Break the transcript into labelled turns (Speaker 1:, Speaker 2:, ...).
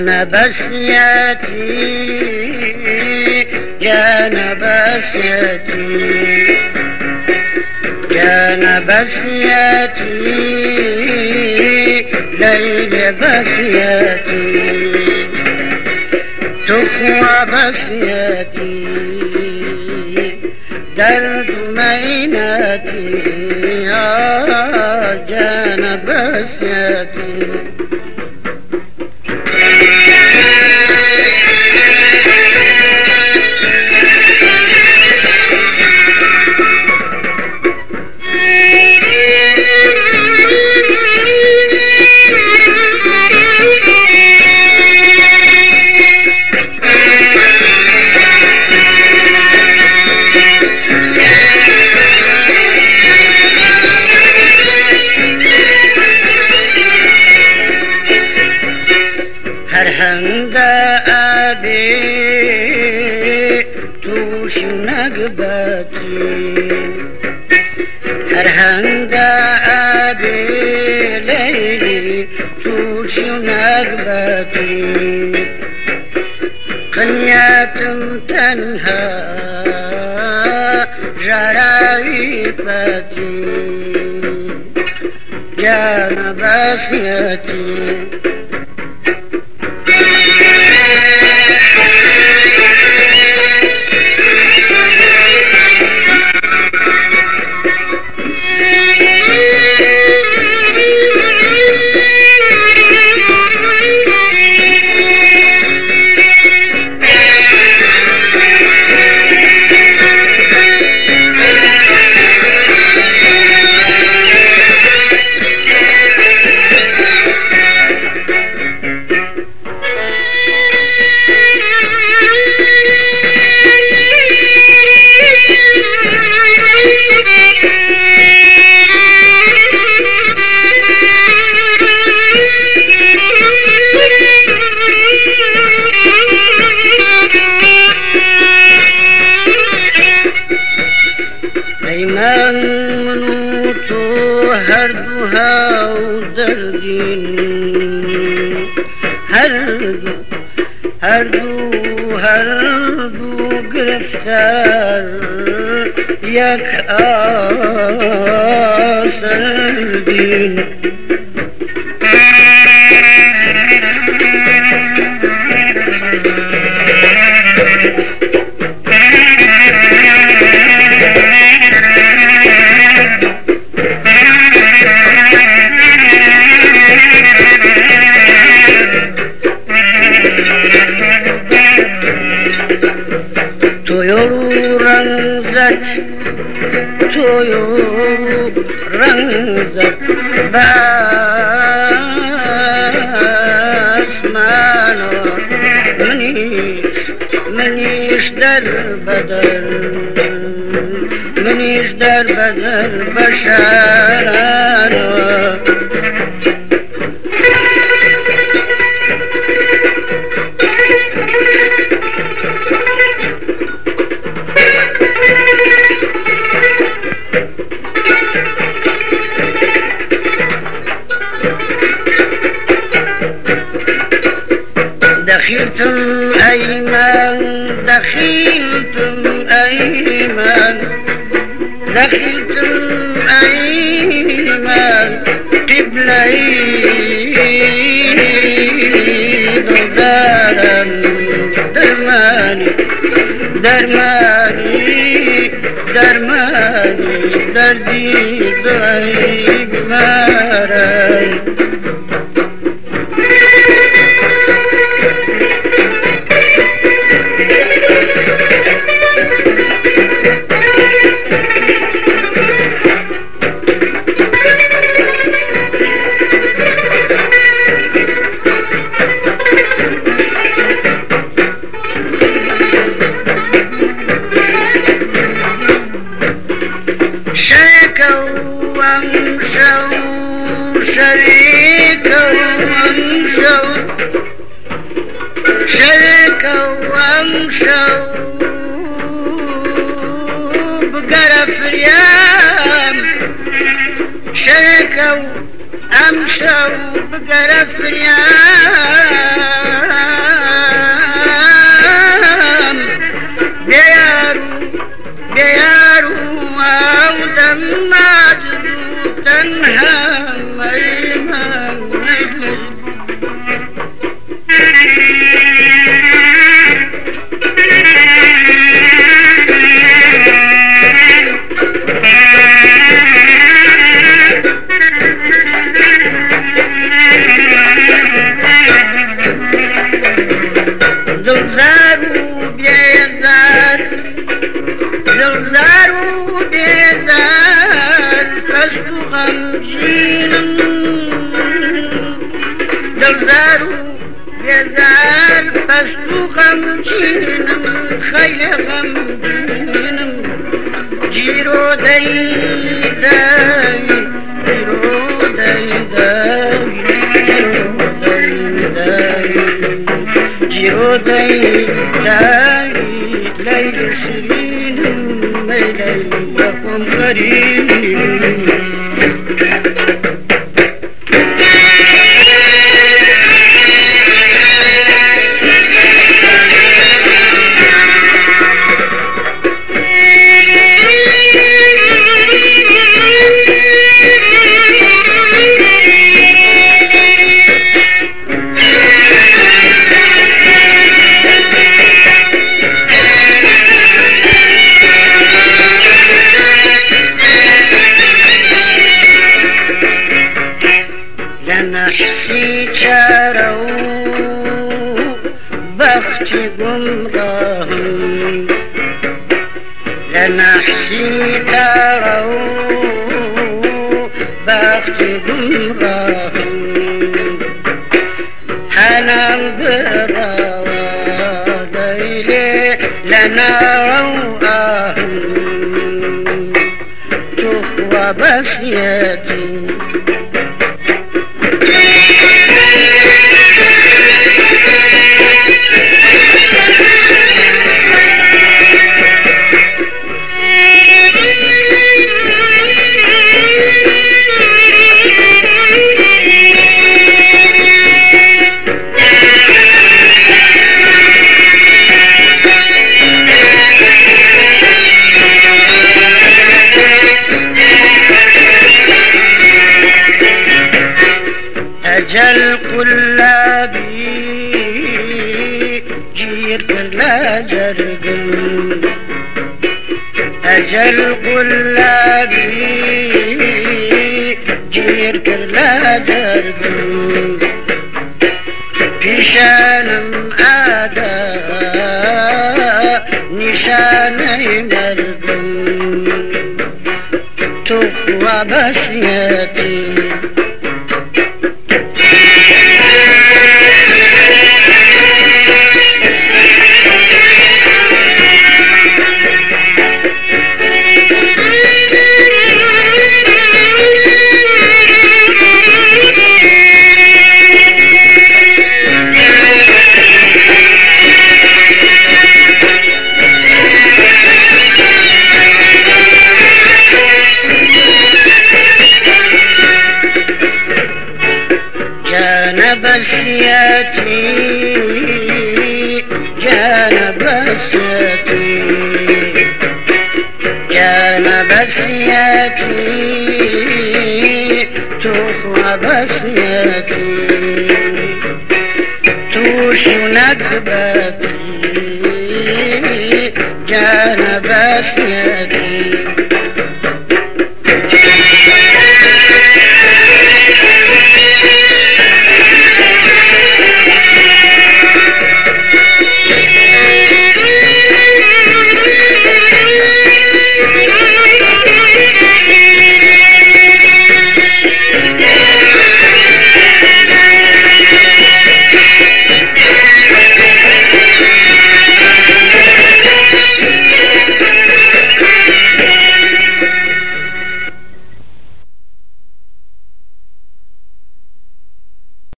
Speaker 1: جان بسیتی جان بسیتی جان بسیتی لیل بسیتی تو خواب بسیتی درد مینتی جان بسیتی هرهنگ آبی توش نگبتی هرهنگ آبی لیلی توش نگبتی قنیاتم تنها جراوی پتی جان بسیتی من تو هر دو هاو دردین هر دو گرفتار یک آسردین تویو رنگ زد بس منو منیش در بدر بشارانو دخلتم أيمن قبلي دارا درماني دردي ضعيف ماراي شركوا وامشوا بقرف ريام شركوا امشوا بقرف ريام عنها ميمان زرزارو بيزار زرزارو بيزار فستو خمسين زرزارو بيزار فستو خمسين خيل خمسين جيرو داي داي جيرو داي داي جيرو داي داي ليل سنين ما ليل يكون غريب نحسي شارو بختي قمراه لنحسي تارو بختي قمراه حنان براوا ديلي لنا رواه تخوى بسيتي أجل قلابي جير كلا جرقل أجل قلابي جير كلا جرقل بشانم آدا نشاني مرقل تخوى بسيتي بسياتي جانا بسياتي جانا بسياتي تخوى بسياتي توشي ونقبتي جانا بسياتي